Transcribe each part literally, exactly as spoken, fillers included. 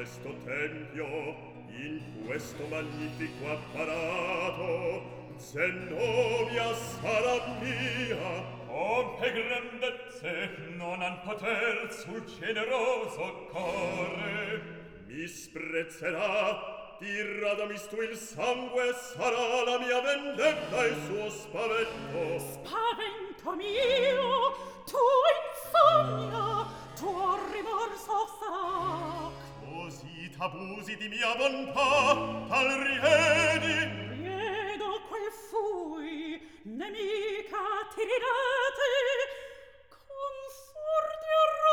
questo tempio, in questo magnifico apparato, Zenobia sarà mia. Pompe grandezze non han poter sul generoso core. Mi sprezzerà, diradamis tu il sangue, sarà la mia vendetta il suo spavento. Spavento mio, tua infamia, tuo rimorso sarà. Così t'abusi di mia bontà, tal riedi. Riedo quel fui, nemica ti ridete, con sorte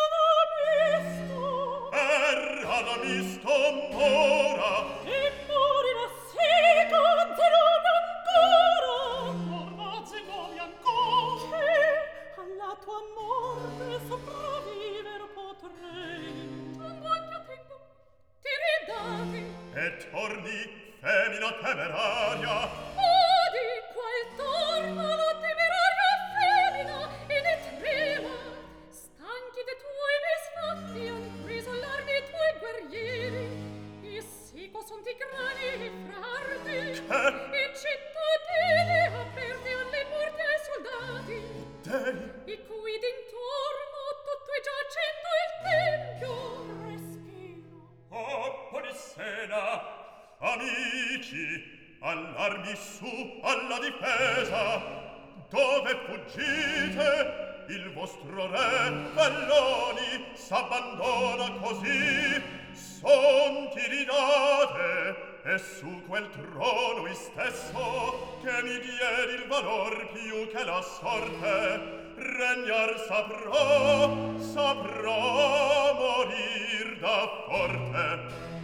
Radamisto. E Radamisto mora. E morirà seco Zenobia ancora. Morrà Zenobia ancora. Che alla tua morte sopravviver potrei. Un buon più tempo ti ridati. E torni, femina temeraria. Odi qual torno la temeraria femina e ne trema. Stanchi de tuoi misfatti han preso l'armi i tuoi guerrieri. E seco son di grani e frardi. E cittadini aperti alle morti ai soldati. Dei. I cui d'intorno tutto è giacendo il tempio. Respiro. Oh, Polissena. Amici, all'armi su, alla difesa. Dove fuggite? Il vostro re, Belloni, s'abbandona così. Son ti ridate, e su quel trono istesso, che mi diedi il valor più che la sorte, regnar saprò, saprò morir da forte.